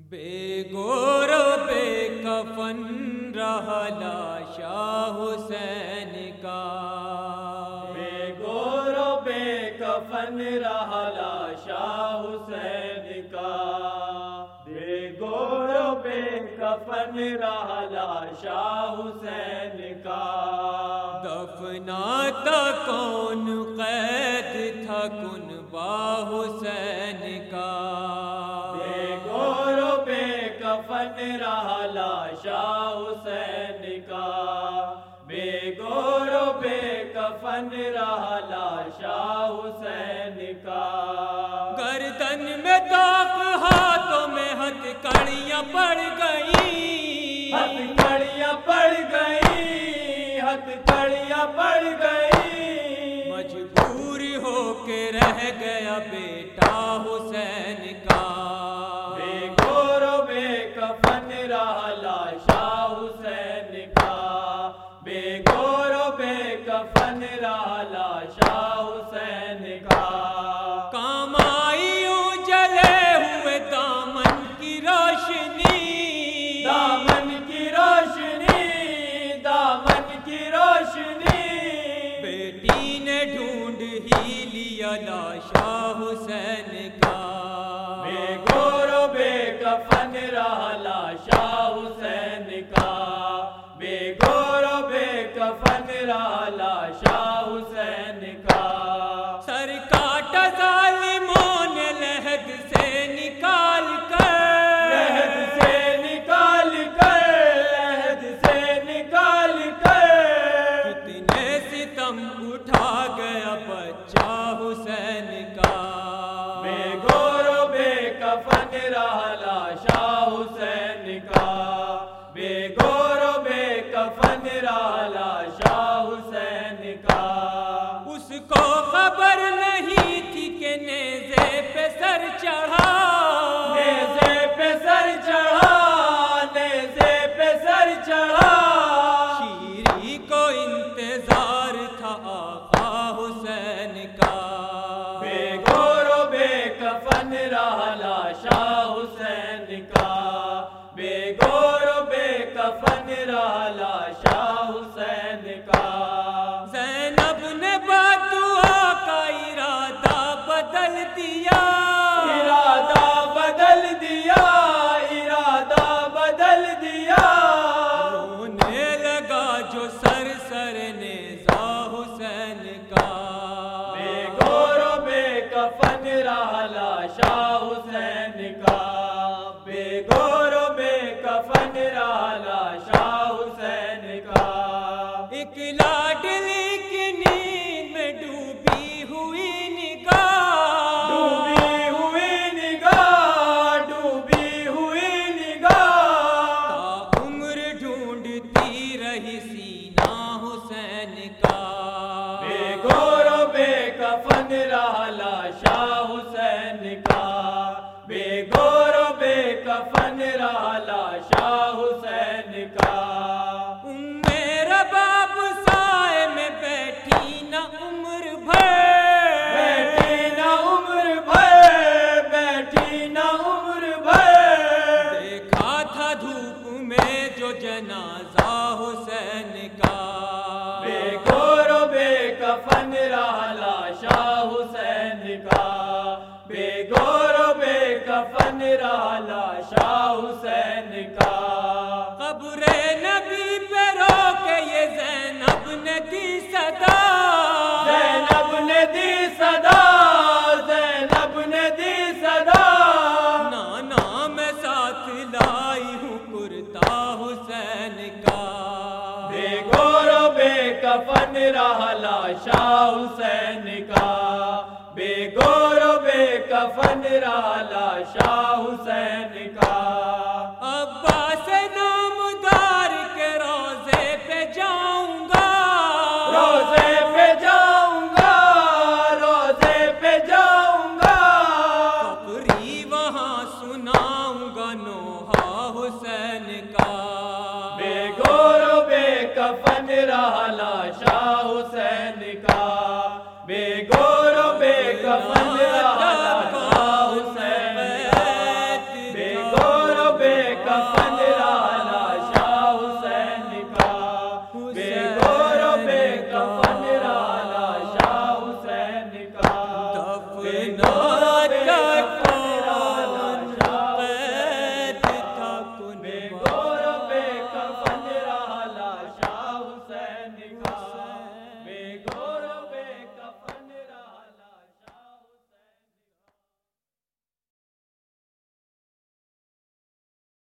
بے گور بے کفن رہا شاہ حسین کا، بے گور بے کفن رہا شاہ حسین کا، بے گور بے کفن رہا شاہ حسین کا، دفناتا کون قید تھا کنبہ حسین کا، بے گور بے کفن رہا شاہ حسین کا، بے گور بے کفن رہا شاہ حسین کا، گردن میں داغ ہاتھوں میں ہتھ کڑیاں پڑ گئی، ہتھ کڑیاں پڑ گئی، ہتھ کڑیاں پڑ گئی، مجبور ہو کے رہ گیا بیٹا حسین کا، بے گور بے کفن رہا شاہ حسین کا، بے گور بے کفن رہا شاہ حسین کا، کام آئی جلے ہوئے دامن کی روشنی، دامن کی روشنی، دامن کی روشنی، بیٹی نے ڈھونڈ ہی لیا لاشا حسین کا، بے گور بے کفن رہا شاہ حسین کا، بے گور بے کفن رہا شاہ حسین کا، سر کاٹا ظالموں نے لحد سے نکال کر، لحد سے نکال کر، لحد سے نکال کر، کتنے ستم اٹھا گیا بچہ حسین کا، بے گور بے کفن رہا شاہ حسین کا، بے گور بے کفن رہا شاہ حسین کا، اس کو خبر نہیں تھی کہ نیزے پہ سر چڑھا، نیزے پہ سر چڑھا، نیزے پہ سر چڑھا، شیری کو انتظار تھا آقا حسین کا، بے گور بے کفن رہا شاہ حسین کا، بے گور بے کفن رہا شاہ حسین کا، زینب نے بدعا کا ارادہ بدل دیا، ارادہ بدل دیا، ارادہ بدل دیا، رونے لگا جو سر سر نیزا حسین کا، بے گور بے کفن رہا شاہ حسین کا، بے گور بے کفن رہا شاہ حسین کا، ایک لاڈلی کی نیند میں ڈوبی ہوئی نگاہ، ڈوبی ہوئی نگاہ، ڈوبی ہوئی نگاہ، تا عمر ڈھونڈتی رہی سینہ حسین کا، بے گور بے کفن رہا شاہ حسین کا، بے گور بے کفن رہا شاہ حسین کا، میرا باپ سائے میں بیٹھی نہ عمر بھر، بیٹھی نہ عمر بھر، بیٹھی نہ عمر بھر، دیکھا تھا دھوپ میں جو جنازہ حسین کا، بے گور بے کفن رہا شاہ حسین کا، بے گور بے کفن رہا شاہ حسین کا، قبر نبی پہ رو کے یہ زینب نے دی صدا، زینب نے دی صدا، زینب نے دی صدا، نانا میں ساتھ لائی ہوں کرتا حسین کا، بے گور بے کفن رہا شاہ حسین کا، بے گور بے کفن رہا شاہ حسین کا، عباس نامدار کے روزے پہ جاؤں گا، روزے پہ جاؤں گا، روزے پہ جاؤں گا، فقری وہاں سناؤں گا نوحہ حسین کا، بے گور بے کفن رہا شاہ حسین کا، بے گور بے کفن رہا شاہ حسین کا، بے گور کفن